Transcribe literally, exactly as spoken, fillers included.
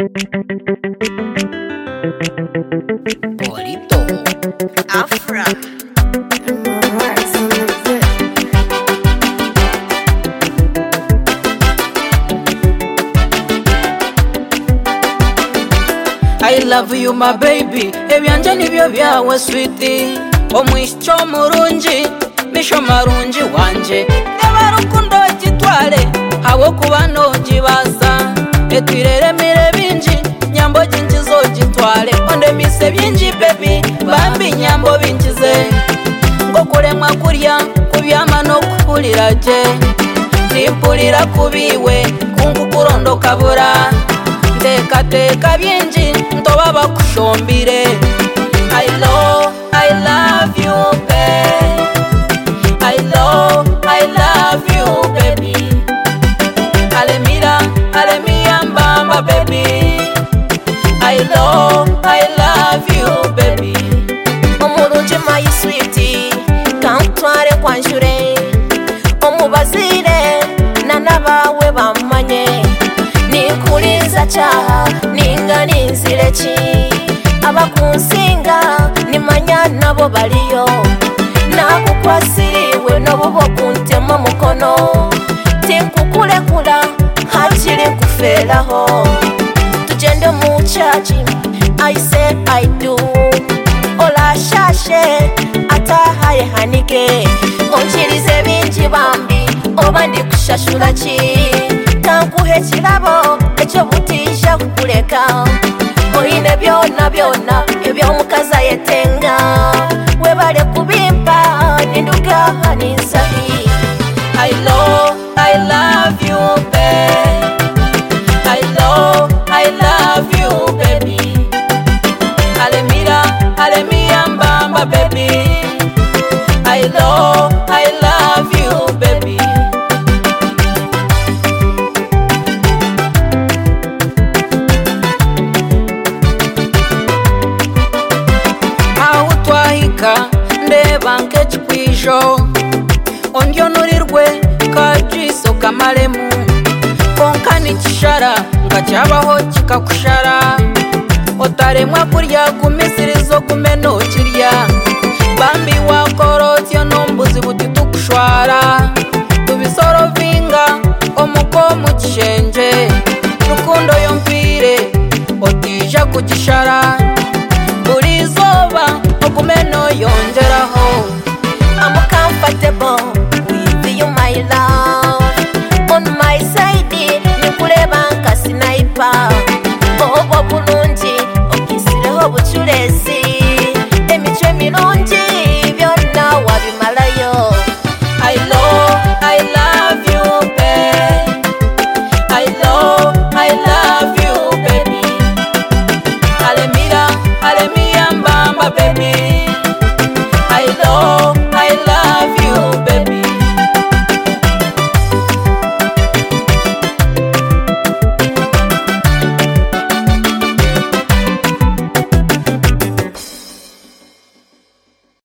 Polito Afra. I love you my baby, ebyanje nibyo byawe sweetie. Omwisho murungi, misho marungi wanje. Eba rukundo kitwale, hawo kuba nogi basa. Etwirere mire binji, nyambo jinji zo gitwale. Onde mise binji baby, bambi nyambo binjize. Ngo kuremwa kurya, kubyama no kuhulira je. Nimpulira kubiwe, kungu kurondo kabura. Teka teka binji, ntoba bakushombire. I love, I love you babe. I love, I love you baby. Alemira, alemia mbamba baby. I love, I love you baby. Omurungi my sweetie, kantware kwanshure. Omubazire, nanabawe bamanye. Nikuliza chaha, ninga ninzilechi. Abakunsinga, nimanya nabo baliyo. Nakukwasiriwe nobo kuntema mukono. Tinkukulekula, hakiri kufelaho. Tujende mu chachi, I say I do. Ola shashe, atahaye hanike. Onchirize binji bambi, oba ndi kushashula chi. Kankuhe kirabo, echo butisha kukuleka. Oyine byona byona, ebyo mukaza yetenga. Webale kubimpa, ninduka haninsahi. I love, I love you babe. I love, I love you baby. Alemira, alemia mbamba baby. I love, I love you baby. Ndeba nk'ekikwijo ondyo nurirwe kajiso kamalemu konka nikishara nga kyabaho kikakushara otaremwa kurya kumisirizo kumeno kirya bambi wakorotyo nombuzi buti tukushwara tubisoro vinga omuko mu kishenje rukundo yompire otija kugishara buri zoba okumeno yongeraho. I'm comfortable with you my love. On my side nikureba nka sniper. Bobo bulungi okisireho buchure